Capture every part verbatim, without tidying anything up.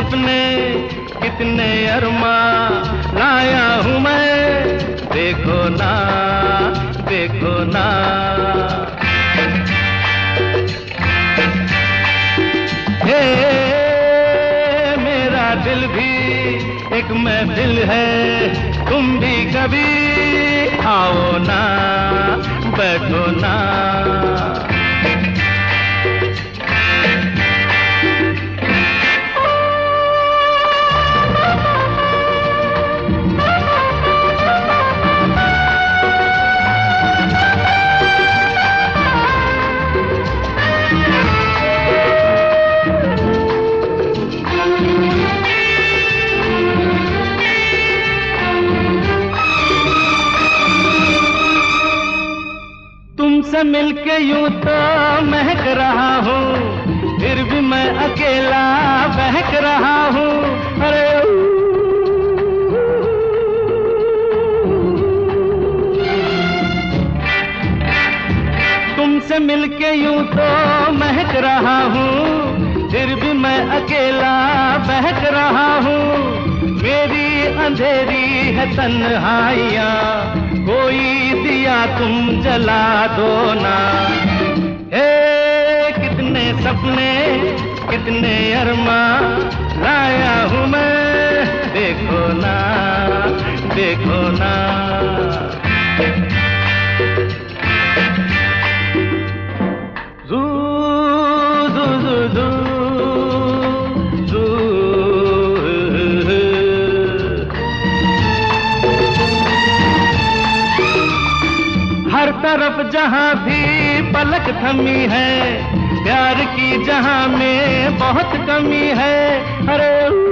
सपने कितने अरमां लाया हूँ मैं, देखो ना देखो ना। हे मेरा दिल भी एक महफिल है, तुम भी कभी आओ ना, बैठो ना। तुमसे मिलके यूं तो महक रहा हूँ, फिर भी मैं अकेला बहक रहा हूँ। अरे तुमसे मिलके यूं तो महक रहा हूँ, फिर भी मैं अकेला बहक रहा हूँ। मेरी अंधेरी है तन्हाइयाँ, कोई दिया तुम जला दो ना। हे कितने सपने कितने अरमां लाया हूँ मैं, देखो ना देखो ना। जू जू जू जू जू हर तरफ जहाँ भी पलक थमी है, प्यार की जहाँ में बहुत कमी है। अरे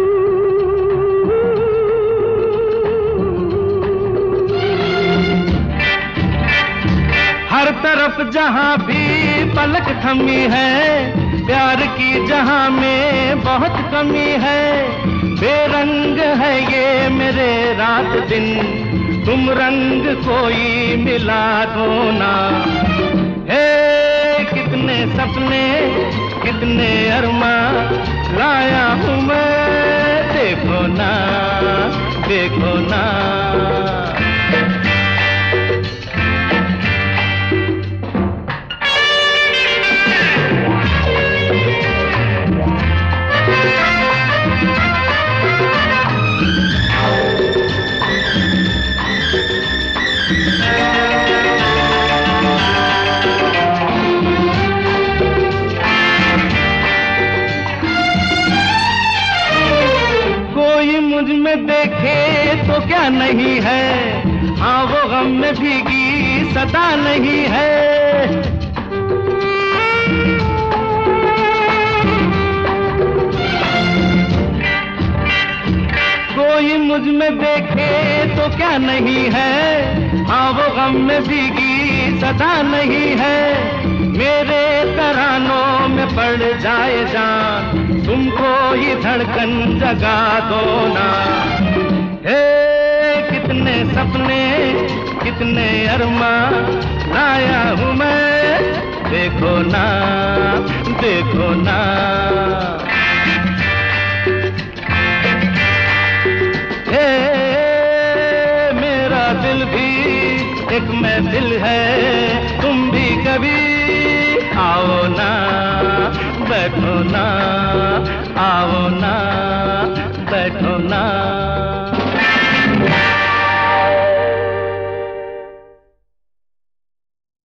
हर तरफ जहाँ भी पलक थमी है, प्यार की जहाँ में बहुत कमी है। बेरंग है ये मेरे रात दिन, तुम रंग कोई मिला दो ना। हे कितने सपने कितने अरमां लाया हूँ मैं, देखो ना देखो ना। मुझ में देखे तो क्या नहीं है, हाँ वो गम में भीगी सदा नहीं है। कोई मुझ में देखे तो क्या नहीं है, हाँ वो गम में भीगी सदा नहीं है। मेरे तरानों में पड़ जाए जान, तुमको ही धड़कन जगा दो ना। हे कितने सपने कितने अरमां लाया हूँ मैं, देखो ना देखो ना। हे मेरा दिल भी एक महफिल है, तुम भी कभी आओ ना, बैठो ना, आओ ना, बैठो ना।